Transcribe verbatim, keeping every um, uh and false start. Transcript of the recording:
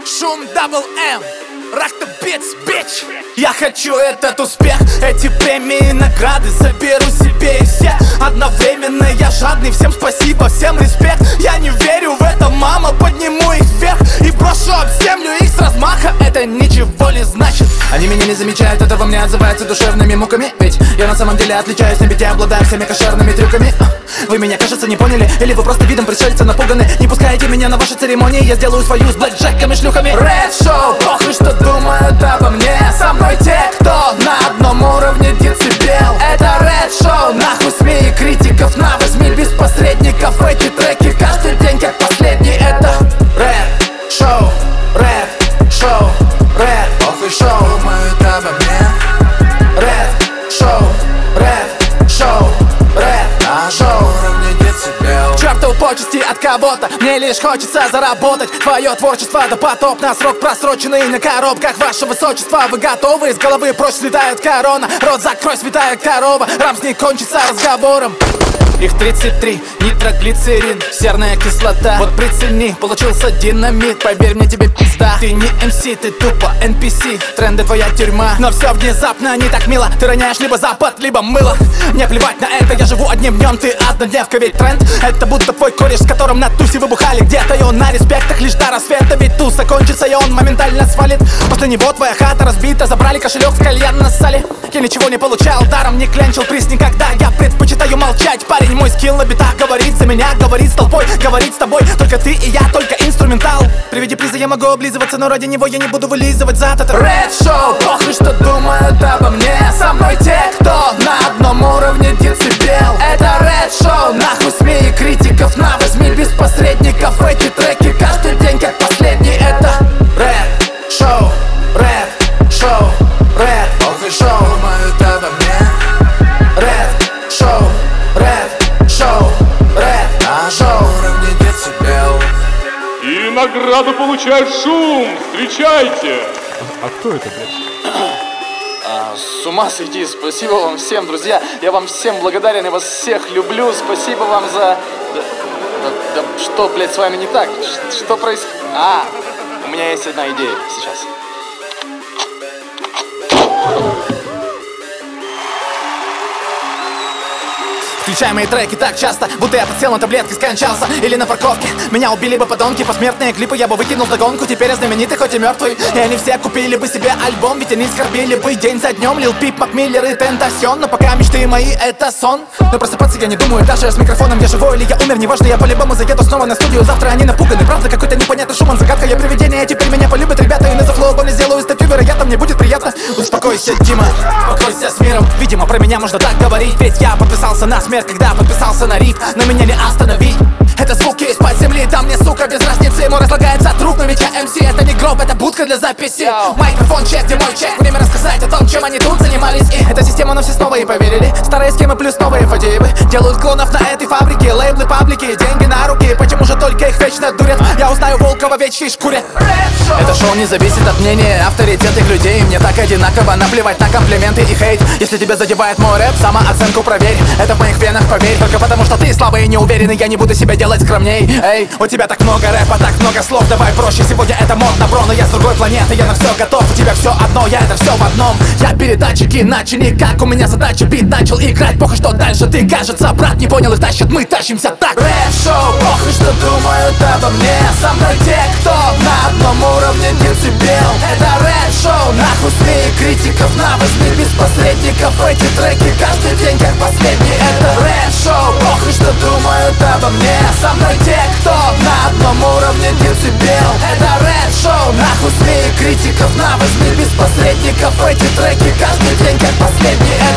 Шум дабл эм, Rock the beats, bitch. Я хочу этот успех, эти премии и награды заберу себе и все. Одновременно я жадный, всем спасибо, всем респект. Я не верю в это, мама, подниму их вверх и брошу об землю их с размаха. Это ничего не значит. Они меня не замечают, это во мне отзывается душевными муками. Ведь я на самом деле отличаюсь на бите, обладаю всеми кошерными трюками. Вы меня, кажется, не поняли, или вы просто видом пришельца напуганы. Не пускайте меня на ваши церемонии, я сделаю свою с блэкджеками, шлюхами. Red Show, похуй, что думают обо мне. Со мной те, кто на одном уровне децибел. Это Red Show, нахуй СМИ и критиков на возьми без посредников. Эти треки каждый день как последний. Это Red Show, Red Show, Red, похуй шоу, думают обо мне. Red Show, Red Show, Red, на шоу уровне децибел. Чертовы почести от кого-то, мне лишь хочется заработать. Твое творчество допотопно, срок просроченный на коробках. Ваше высочество, вы готовы? Из головы прочь слетает корона. Рот закрой, святая корова, рамс не кончится разговором. Их тридцать три, нитроглицерин, серная кислота. Вот прицени, получился динамит. Поверь мне, тебе пизда. Ты не эм си, ты тупо эн пи си. Тренды твоя тюрьма, но все внезапно не так мило. Ты роняешь либо запад, либо мыло. Мне плевать на это, я живу одним днем. Ты однодневка, ведь тренд это будто твой кореш, с которым на тусе выбухали где-то. И он на респектах лишь до рассвета. Ведь туз закончится, и он моментально свалит. После него твоя хата разбита, забрали кошелек, в кальян нассали. Я ничего не получал, даром не клянчил приз никогда. Я предпочитаю молчать, парень. Мой скилл на битах говорит за меня, говорит с толпой, говорит с тобой. Только ты и я, только инструментал. При виде приза я могу облизываться, но ради него я не буду вылизывать зад. Это Red Show, похуй, что думают обо мне. Со мной те, кто на одном уровне децибел. Это Red Show, нахуй СМИ и критиков на возьми без посредников. Эти треки каждый день как последний. Это Red Show, Red Show, Red, похуй шоу, думают обо мне. Red Show, Red Show, Red, на шоу уровне децибел. И награду получает Шум, встречайте. А кто это, блядь? А, с ума сойти, спасибо вам всем, друзья. Я вам всем благодарен, я вас всех люблю. Спасибо вам за... Да, да, да, что, блядь, с вами не так? Ш- что происходит? А, у меня есть одна идея сейчас. Включай мои треки так часто, будто я подсел на таблетки, скончался. Или на парковке меня убили бы подонки. Посмертные клипы я бы выкинул вдогонку. Теперь я знаменитый, хоть и мертвый. И они все купили бы себе альбом, ведь они скорбили бы день за днем. Лил Пип, Макмиллер и Тентасион. Но пока мечты мои это сон. Но просыпаться я не думаю, даже с микрофоном я живой или я умер. Неважно, я по-любому заеду снова на студию. Завтра они напуганы, правда, какой-то непонятный шум. Он загадка, я привидение, теперь меня полюбят ребята. И на зафлоу не сделаю статью, вероятно, мне будет приятно. Успокойся, Дима, успокойся с миром. Видимо, про меня можно так говорить, ведь я подписался на смерть, когда подписался на рип, но меня не остановить. Это звуки из-под земли, там мне, сука, без разницы. Ему разлагается труп, но ведь я эм си. Это не гроб, это будка для записи. Микрофон чек, где мой чек. Время рассказать о том, чем они тут занимались. И эта система, но все снова и поверили. Старые схемы плюс новые фадеевы делают клонов на этой фабрике. Лейблы, паблики, деньги на руки. Почему же только их вечно дурят? Я узнаю Волкова, вечки шкурят. Это шоу не зависит от мнения авторитетных людей. Мне так одинаково наплевать на комплименты и хейт. Если тебя задевает мой рэп, самооценку проверь. Это в моих венах, поверь. Только потому что ты слабый и неуверенный, я не буду себя делать скромней. Эй, у тебя так много рэпа, так много слов. Давай проще, сегодня это модно, бро. Но я с другой планеты, я на все готов. У тебя все одно, я это все в одном. Я передатчик иначе никак. У меня задача, бит начал играть. Похуй, что дальше ты, кажется, брат, не понял и тащит. Мы тащимся так. Red Show, похуй, что думают обо мне. Со мной те, кто на одном уровне децибел. Это Red Show, нахуй СМИ и критиков на возьми без посредников. Эти треки каждый день как последний. Это Red Show, похуй, что думают обо мне. Со мной те, кто на одном уровне децибел. Это Red Show, нахуй СМИ и критиков на возьми без посредников. Эти треки каждый день как последний.